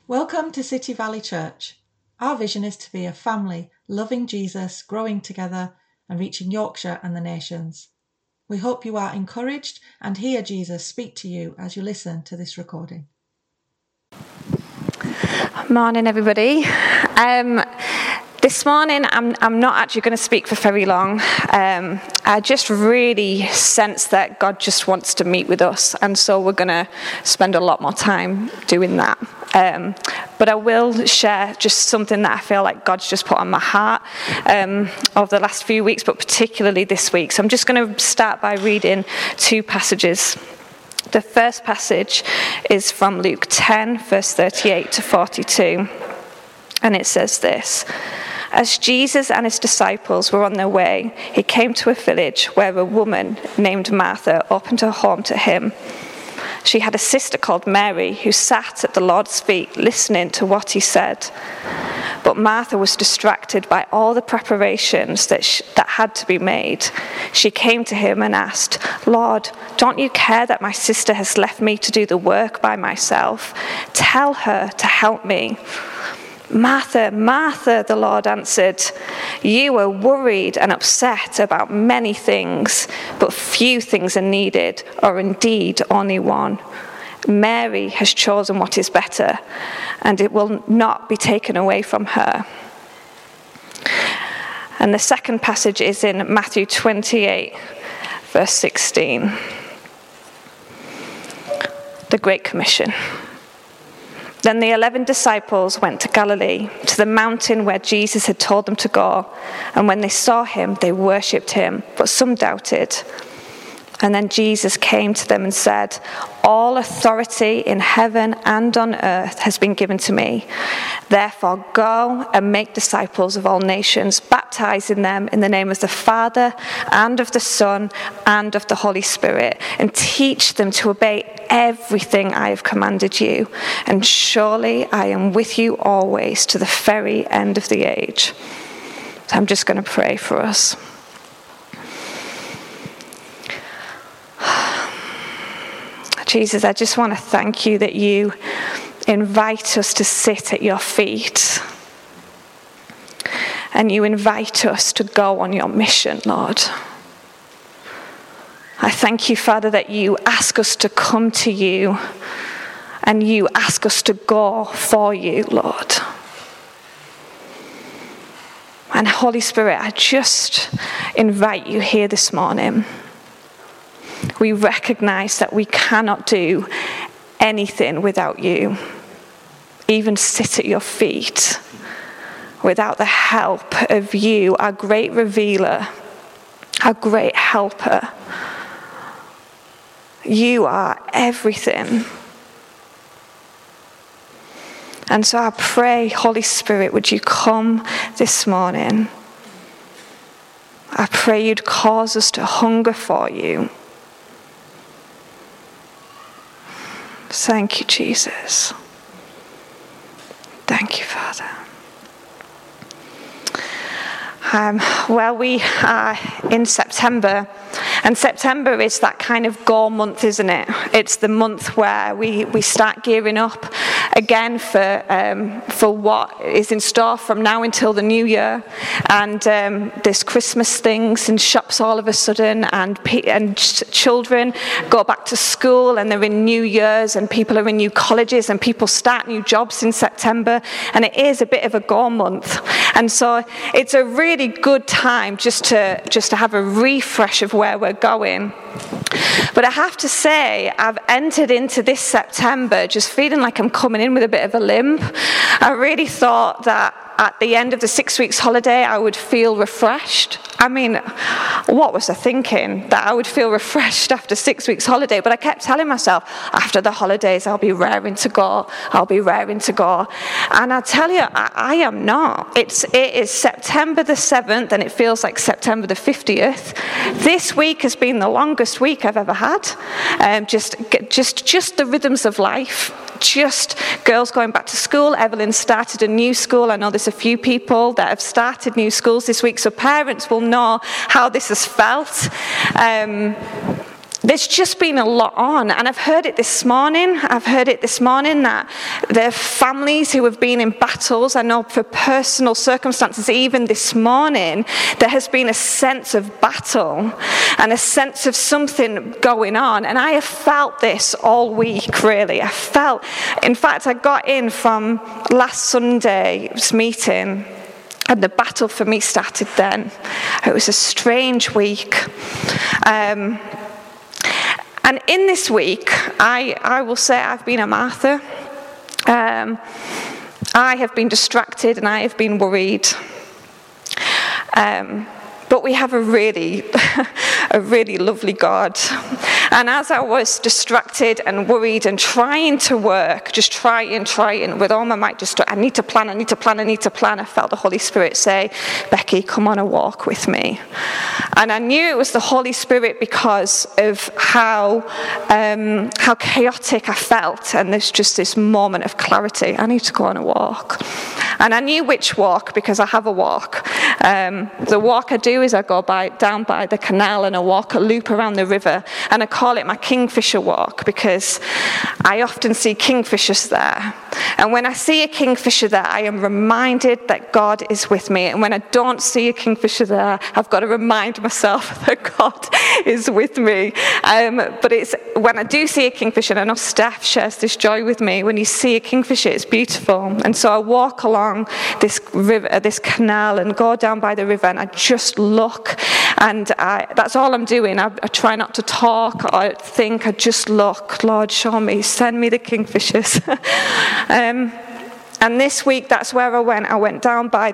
Welcome to City Valley Church. Our vision is to be a family loving Jesus, growing together and reaching Yorkshire and the nations. We hope you are encouraged and hear Jesus speak to you as you listen to this recording. Morning, everybody. This morning, I'm not actually going to speak for very long. I just really sense that God just wants to meet with us, and so we're going to spend a lot more time doing that. But I will share just something that I feel like God's just put on my heart over the last few weeks, but particularly this week. So I'm just going to start by reading two passages. The first passage is from Luke 10, verse 38 to 42, and it says this: As Jesus and his disciples were on their way, he came to a village where a woman named Martha opened her home to him. She had a sister called Mary who sat at the Lord's feet listening to what he said. But Martha was distracted by all the preparations that had to be made. She came to him and asked, "Lord, don't you care that my sister has left me to do the work by myself? Tell her to help me." "Martha, Martha," the Lord answered, "you are worried and upset about many things, but few things are needed, or indeed only one. Mary has chosen what is better, and it will not be taken away from her." And the second passage is in Matthew 28, verse 16. The Great Commission. Then the 11 disciples went to Galilee, to the mountain where Jesus had told them to go. And when they saw him, they worshipped him, but some doubted. And then Jesus came to them and said, "All authority in heaven and on earth has been given to me. Therefore go and make disciples of all nations, baptizing them in the name of the Father and of the Son and of the Holy Spirit, and teach them to obey everything I have commanded you. And surely I am with you always to the very end of the age." So I'm just going to pray for us. Jesus, I just want to thank you that you invite us to sit at your feet. And you invite us to go on your mission, Lord. I thank you, Father, that you ask us to come to you and you ask us to go for you, Lord. And Holy Spirit, I just invite you here this morning. We recognize that we cannot do anything without you, even sit at your feet, without the help of you, our great revealer, our great helper. You are everything. And so I pray, Holy Spirit, would you come this morning? I pray you'd cause us to hunger for you. Thank you, Jesus. Thank you, Father. Well, we are in September, and September is that kind of go month, isn't it? It's the month where we start gearing up again for what is in store from now until the new year. And there's Christmas things in shops all of a sudden, and children go back to school, and they're in new years, and people are in new colleges, and people start new jobs in September, and it is a bit of a go month. And so it's a really good time just to have a refresh of where we're going. But I have to say, I've entered into this September just feeling like I'm coming in with a bit of a limp. I really thought that at the end of the 6 weeks holiday, I would feel refreshed. I mean, what was I thinking? That I would feel refreshed after 6 weeks holiday. But I kept telling myself, after the holidays, I'll be raring to go. I'll be raring to go. And I tell you, I am not. It is September the 7th, and it feels like September the 50th. This week has been the longest week I've ever had. Just the rhythms of life. Just girls going back to school. Evelyn started a new school. I know there's a few people that have started new schools this week, so parents will know how this has felt. there's just been a lot on, and I've heard it this morning. That there are families who have been in battles. I know for personal circumstances, even this morning, there has been a sense of battle and a sense of something going on. And I have felt this all week, really. In fact, I got in from last Sunday's meeting, and the battle for me started then. It was a strange week. And in this week, I will say I've been a Martha. I have been distracted and I have been worried. But we have a really lovely God. And as I was distracted and worried and trying to work, just trying with all my might, I need to plan, I felt the Holy Spirit say, Becky, come on a walk with me. And I knew it was the Holy Spirit because of how chaotic I felt. And there's just this moment of clarity. I need to go on a walk. And I knew which walk because I have a walk. The walk I do is I go down by the canal and I walk a loop around the river, and I call it my kingfisher walk because I often see kingfishers there. And when I see a kingfisher there, I am reminded that God is with me. And when I don't see a kingfisher there, I've got to remind myself that God is with me. But it's when I do see a kingfisher, and I know Steph shares this joy with me, when you see a kingfisher, it's beautiful. And so I walk along this river, this canal, and go down by the river, and I just look, and that's all I'm doing. I try not to talk or think. I just look. Lord, show me, send me the kingfishers. And this week, that's where I went. I went down by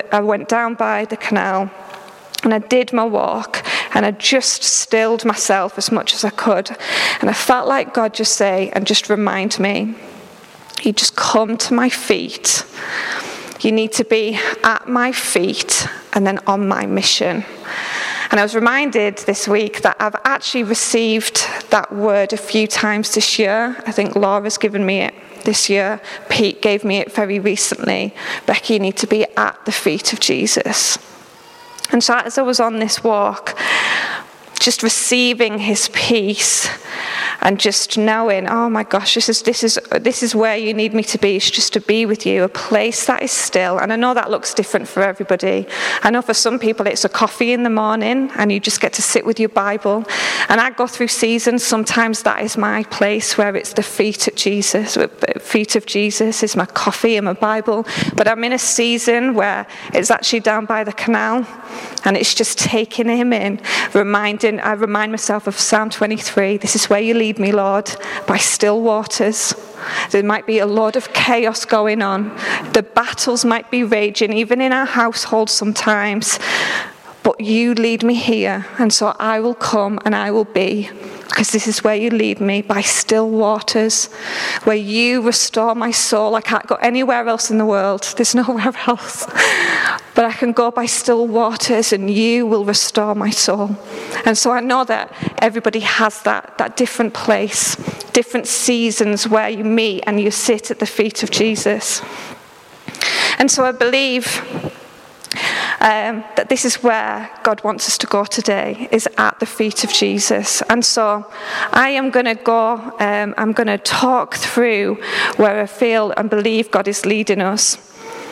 the canal, and I did my walk, and I just stilled myself as much as I could. And I felt like God just say, and just remind me, you just come to my feet. You need to be at my feet and then on my mission. And I was reminded this week that I've actually received that word a few times this year. I think Laura's given me it this year. Pete gave me it very recently. Becky, you need to be at the feet of Jesus. And so as I was on this walk, just receiving his peace and just knowing, oh my gosh, this is where you need me to be. It's just to be with you, a place that is still. And I know that looks different for everybody. I know for some people it's a coffee in the morning and you just get to sit with your Bible. And I go through seasons. Sometimes that is my place where it's the feet of Jesus. Feet of Jesus is my coffee and my Bible. But I'm in a season where it's actually down by the canal and it's just taking him in, I remind myself of Psalm 23. This is where you lead me, Lord, by still waters. There might be a lot of chaos going on. The battles might be raging, even in our household sometimes. But you lead me here, and so I will come and I will be. Because this is where you lead me, by still waters, where you restore my soul. I can't go anywhere else in the world. There's nowhere else. But I can go by still waters and you will restore my soul. And so I know that everybody has that different place, different seasons where you meet and you sit at the feet of Jesus. And so I believe that this is where God wants us to go today, is at the feet of Jesus. And so I am going to go, I'm going to talk through where I feel and believe God is leading us.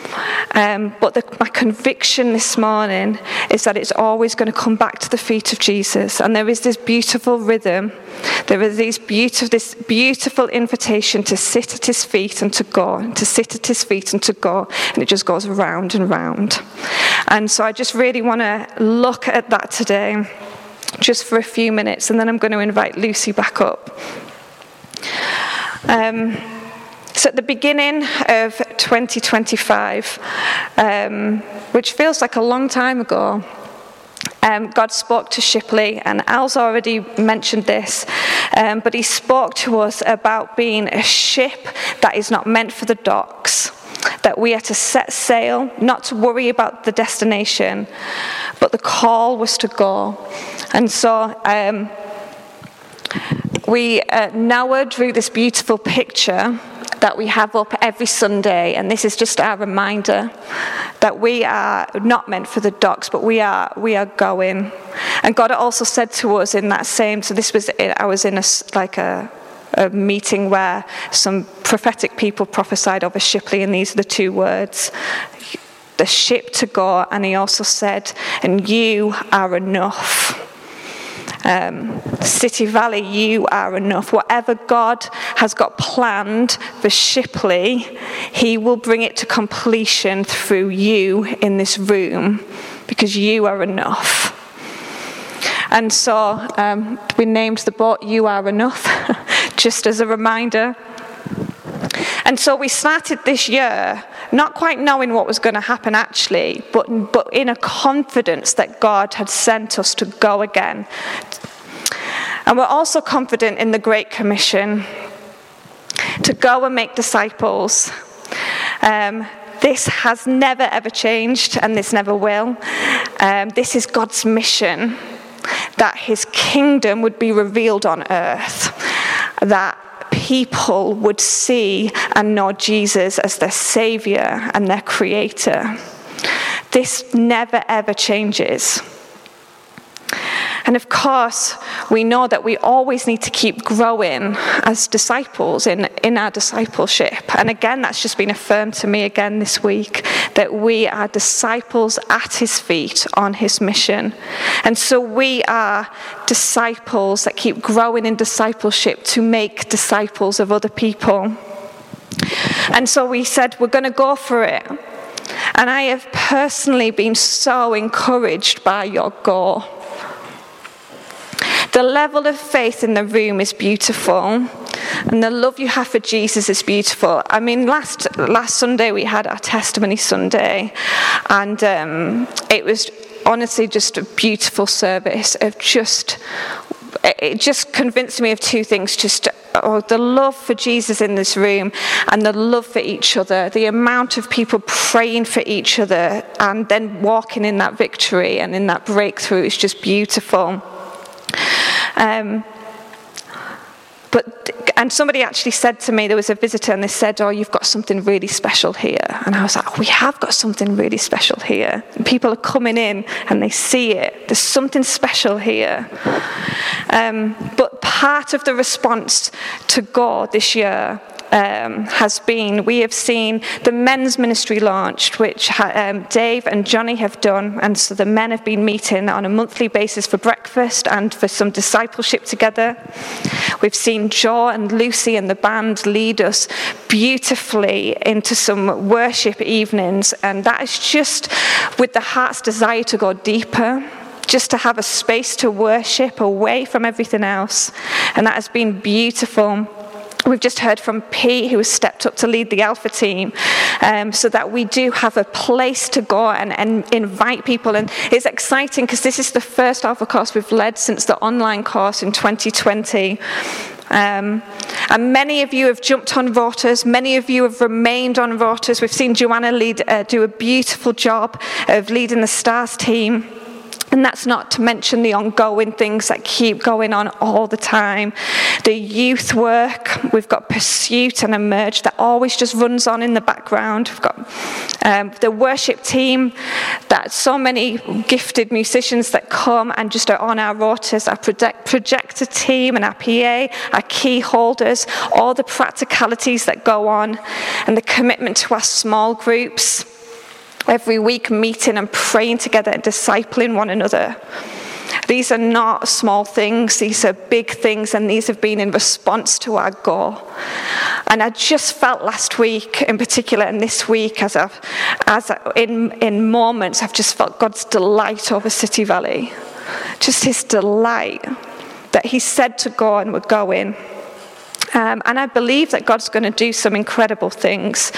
But my conviction this morning is that it's always going to come back to the feet of Jesus. And there is this beautiful rhythm. There is this beautiful invitation to sit at his feet and to go, and to sit at his feet and to go. And it just goes round and round. And so I just really want to look at that today, just for a few minutes. And then I'm going to invite Lucy back up. So at the beginning of 2025, which feels like a long time ago, God spoke to Shipley, and Al's already mentioned this, but he spoke to us about being a ship that is not meant for the docks, that we are to set sail, not to worry about the destination, but the call was to go. And so Noah drew this beautiful picture that we have up every Sunday, and this is just our reminder that we are not meant for the docks, but we are going. And God also said to us in that same, so this was, I was in a meeting where some prophetic people prophesied over Shipley, and these are the two words, the ship to go, and he also said, and you are enough. City Valley, you are enough. Whatever God has got planned for Shipley, he will bring it to completion through you in this room, because you are enough. And so we named the boat You Are Enough, just as a reminder. And so we started this year not quite knowing what was going to happen actually, but in a confidence that God had sent us to go again. And we're also confident in the Great Commission to go and make disciples. This has never ever changed, and this never will. This is God's mission, that his kingdom would be revealed on earth, that people would see and know Jesus as their Saviour and their Creator. This never ever changes. And of course, we know that we always need to keep growing as disciples in our discipleship. And again, that's just been affirmed to me again this week, that we are disciples at his feet on his mission. And so we are disciples that keep growing in discipleship to make disciples of other people. And so we said, we're going to go for it. And I have personally been so encouraged by your go. The level of faith in the room is beautiful, and the love you have for Jesus is beautiful. I mean, last Sunday we had our Testimony Sunday, and it was honestly just a beautiful service of it just convinced me of two things, the love for Jesus in this room and the love for each other, the amount of people praying for each other and then walking in that victory and in that breakthrough is just beautiful. And somebody actually said to me, there was a visitor, and they said, oh, you've got something really special here. And I was like, we have got something really special here. And people are coming in and they see it. There's something special here. But part of the response to God this year has been, we have seen the men's ministry launched, which Dave and Johnny have done, and so the men have been meeting on a monthly basis for breakfast and for some discipleship together. We've seen Joe and Lucy and the band lead us beautifully into some worship evenings, and that is just with the heart's desire to go deeper, just to have a space to worship away from everything else, and that has been beautiful. We've just heard from Pete, who has stepped up to lead the Alpha team, so that we do have a place to go and invite people. And it's exciting because this is the first Alpha course we've led since the online course in 2020. And many of you have jumped on rotas. Many of you have remained on rotas. We've seen Joanna do a beautiful job of leading the Stars team. And that's not to mention the ongoing things that keep going on all the time. The youth work, we've got Pursuit and Emerge that always just runs on in the background. We've got the worship team, that so many gifted musicians that come and just are on our rotas, our projector team and our PA, our key holders, all the practicalities that go on, and the commitment to our small groups. Every week meeting and praying together and discipling one another. These are not small things, these are big things, and these have been in response to our goal. And I just felt last week in particular, and this week in moments, I've just felt God's delight over City Valley. Just his delight that he said to go, and we're going. And I believe that God's going to do some incredible things.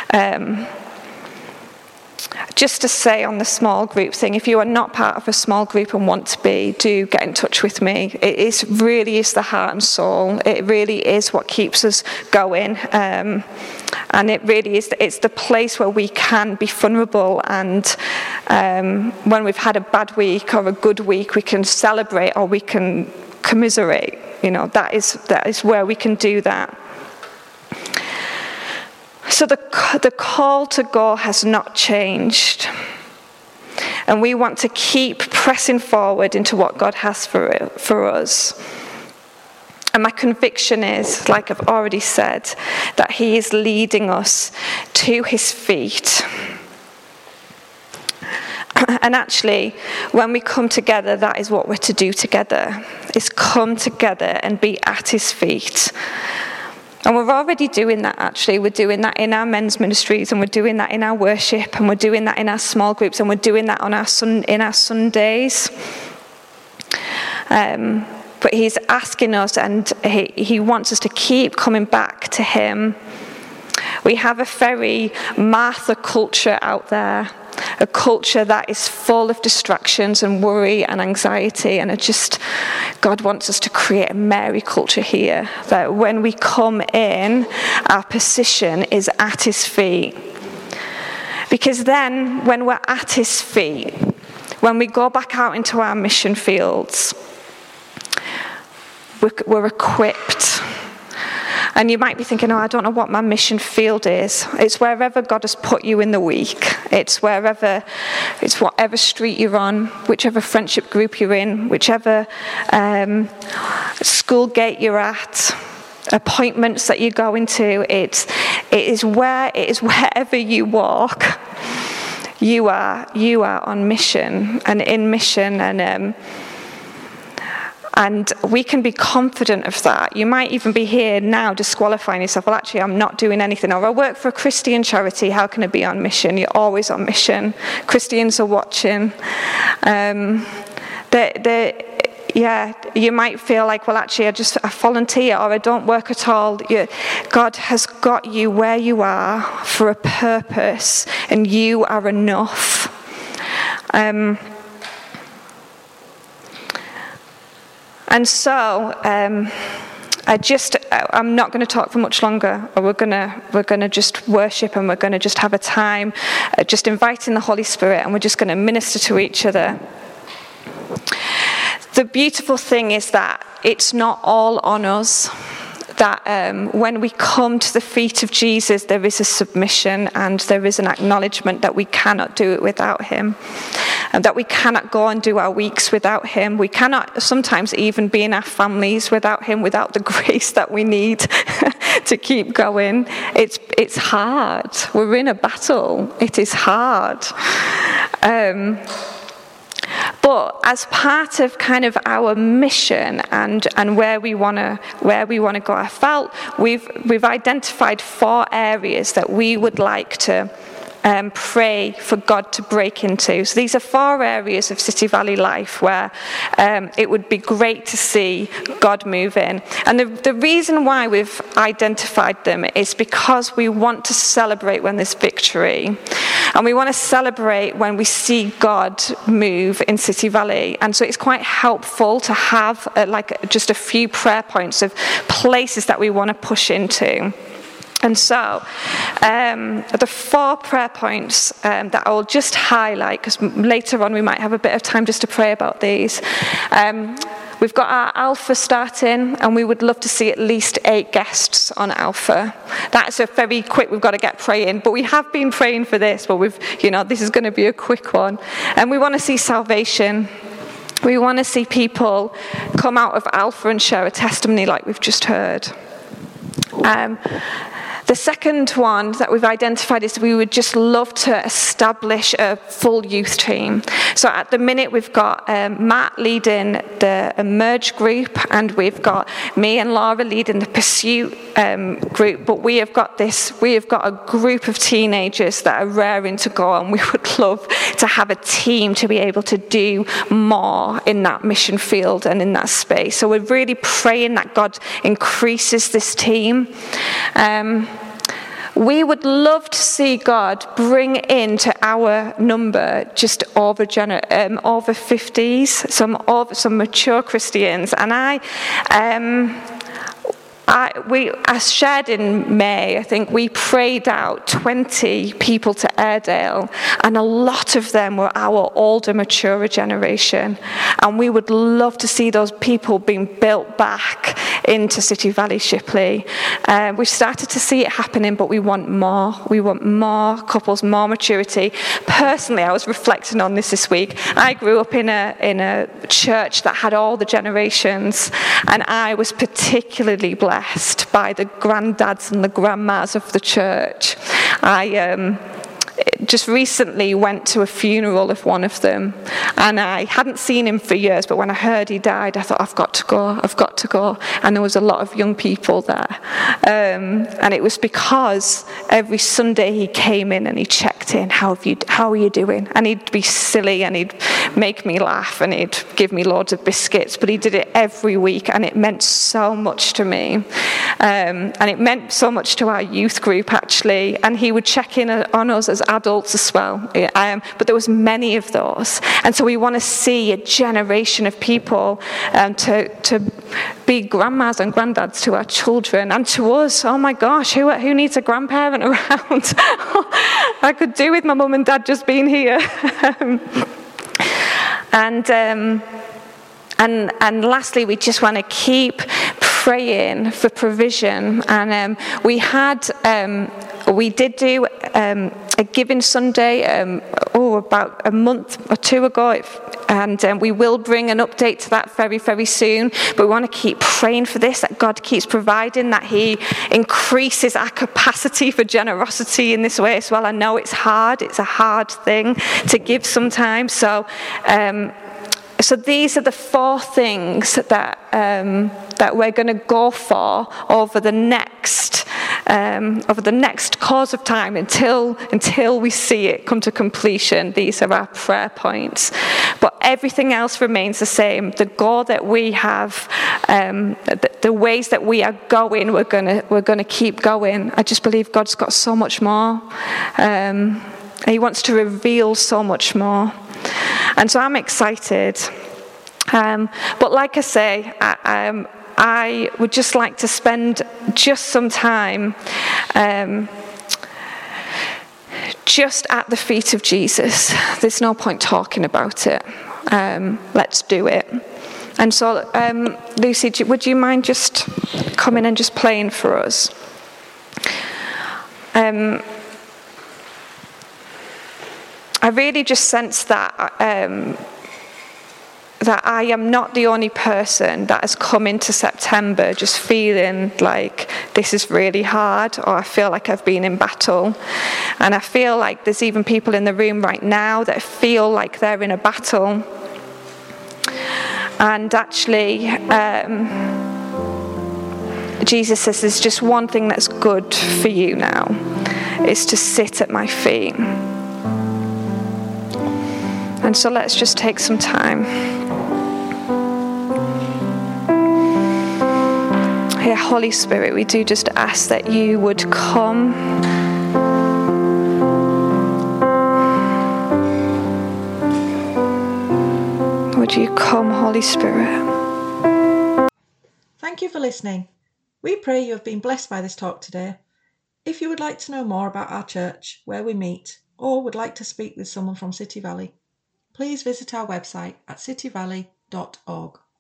Just to say on the small group thing, if you are not part of a small group and want to be, do get in touch with me. It really is the heart and soul. It really is what keeps us going. And it really is, it's the place where we can be vulnerable, and when we've had a bad week or a good week, we can celebrate or we can commiserate. You know, that is where we can do that. So the call to go has not changed. And we want to keep pressing forward into what God has for us. And my conviction is, like I've already said, that he is leading us to his feet. And actually, when we come together, that is what we're to do together, is come together and be at his feet. And we're already doing that, actually. We're doing that in our men's ministries, and we're doing that in our worship, and we're doing that in our small groups, and we're doing that on in our Sundays. But he's asking us, and he wants us to keep coming back to him. We have a very Martha culture out there, a culture that is full of distractions and worry and anxiety, and God wants us to create a Mary culture here, that when we come in, our position is at his feet. Because then, when we're at his feet, when we go back out into our mission fields, we're equipped. And you might be thinking, I don't know what my mission field is. It's wherever God has put you in the week. It's whatever street you're on, whichever friendship group you're in, whichever school gate you're at, appointments that you go into. It is wherever you walk. You are on mission and in mission, and we can be confident of that. You might even be here now disqualifying yourself. Well, actually, I'm not doing anything. Or I work for a Christian charity. How can I be on mission? You're always on mission. Christians are watching. You might feel like, well, actually, I volunteer or I don't work at all. God has got you where you are for a purpose, and you are enough. And so, I'm not going to talk for much longer. We're going to just worship, and we're going to just have a time, just inviting the Holy Spirit, and we're just going to minister to each other. The beautiful thing is that it's not all on us. That when we come to the feet of Jesus, there is a submission and there is an acknowledgement that we cannot do it without him, and that we cannot go and do our weeks without him. We cannot sometimes even be in our families without him, without the grace that we need to keep going. It's hard. We're in a battle. It is hard. But as part of kind of our mission and where we want to go, I felt we've identified 4 areas that we would like to pray for God to break into. So these are 4 areas of City Valley life where it would be great to see God move in. And the reason why we've identified them is because we want to celebrate when there's victory. And we want to celebrate when we see God move in City Valley. And so it's quite helpful to have just a few prayer points of places that we want to push into. And so, the 4 prayer points that I will just highlight, because later on we might have a bit of time just to pray about these. We've got our Alpha starting, and we would love to see at least 8 guests on Alpha. That's a very quick, we've got to get praying, but we have been praying for this, but this is going to be a quick one. And we want to see salvation. We want to see people come out of Alpha and share a testimony like we've just heard. The second one that we've identified is we would just love to establish a full youth team. So at the minute we've got Matt leading the Emerge group, and we've got me and Laura leading the Pursuit group. But we have got a group of teenagers that are raring to go, and we would love to have a team to be able to do more in that mission field and in that space. So we're really praying that God increases this team. We would love to see God bring into our number just over 50s, some mature Christians. And as shared in May, I think we prayed out 20 people to Airedale, and a lot of them were our older, maturer generation. And we would love to see those people being built back into City Valley Shipley. We've started to see it happening, but we want more. We want more couples, more maturity. Personally, I was reflecting on this week. I grew up in a church that had all the generations, and I was particularly blessed by the granddads and the grandmas of the church. I just recently went to a funeral of one of them, and I hadn't seen him for years, but when I heard he died, I thought, I've got to go. And there was a lot of young people there, and it was because every Sunday he came in and he checked in, how are you doing? And he'd be silly and he'd make me laugh and he'd give me loads of biscuits, but he did it every week, and it meant so much to me, and it meant so much to our youth group actually. And he would check in on us as adults as well, but there was many of those. And so we want to see a generation of people to be grandmas and granddads to our children and to us. Oh my gosh, who needs a grandparent around? I could do with my mum and dad just being here. And lastly, we just want to keep praying for provision. And we did do a Giving Sunday about a month or two ago, and we will bring an update to that very, very soon. But we want to keep praying for this, that God keeps providing, that he increases our capacity for generosity in this way as well. I know it's hard. It's a hard thing to give sometimes. So these are the 4 things that we're going to go for over the next course of time until we see it come to completion. These are our prayer points, but everything else remains the same. The goal that we have, the ways that we are going, we're going to keep going. I just believe God's got so much more. He wants to reveal so much more. And so I'm excited. But like I say, I would just like to spend just some time just at the feet of Jesus. There's no point talking about it. Let's do it. And so, Lucy, would you mind just coming and just playing for us? I really just sense that I am not the only person that has come into September just feeling like this is really hard, or I feel like I've been in battle. And I feel like there's even people in the room right now that feel like they're in a battle. And actually, Jesus says there's just one thing that's good for you now, is to sit at my feet. And so let's just take some time. Yeah, Holy Spirit, we do just ask that you would come. Would you come, Holy Spirit? Thank you for listening. We pray you have been blessed by this talk today. If you would like to know more about our church, where we meet, or would like to speak with someone from City Valley, please visit our website at cityvalley.org.